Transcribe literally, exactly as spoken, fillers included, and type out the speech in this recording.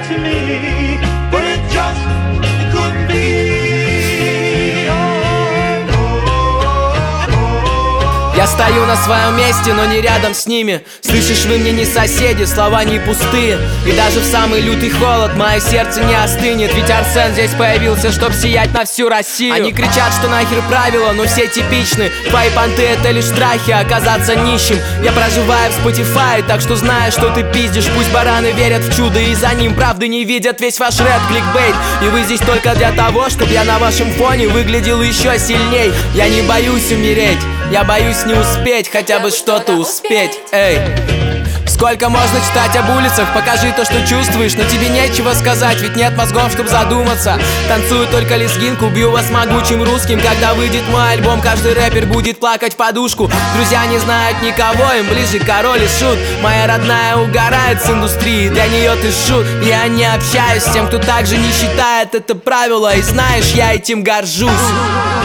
to me, but it just it couldn't be. Oh, oh, oh. Я стою на своем месте, но не рядом с ними. Слышишь, вы мне не соседи, слова не пустые. И даже в самый лютый холод мое сердце не остынет. Ведь Арсен здесь появился, чтоб сиять на всю Россию. Они кричат, что нахер правила, но все типичны. Твои понты — это лишь страхи оказаться нищим. Я проживаю в Spotify, так что знаю, что ты пиздишь. Пусть бараны верят в чудо и за ним правды не видят. Весь ваш рэп — кликбейт, и вы здесь только для того, чтобы я на вашем фоне выглядел еще сильней. Я не боюсь умереть, я боюсь не успеть, хотя бы что-то успеть, эй. Сколько можно читать об улицах, покажи то, что чувствуешь. Но тебе нечего сказать, ведь нет мозгов, чтоб задуматься. Танцую только лезгинку, бью вас могучим русским. Когда выйдет мой альбом, каждый рэпер будет плакать в подушку. Друзья не знают никого, им ближе король и шут. Моя родная угорает с индустрии, для нее ты шут. Я не общаюсь с тем, кто также не считает это правило. И знаешь, я этим горжусь.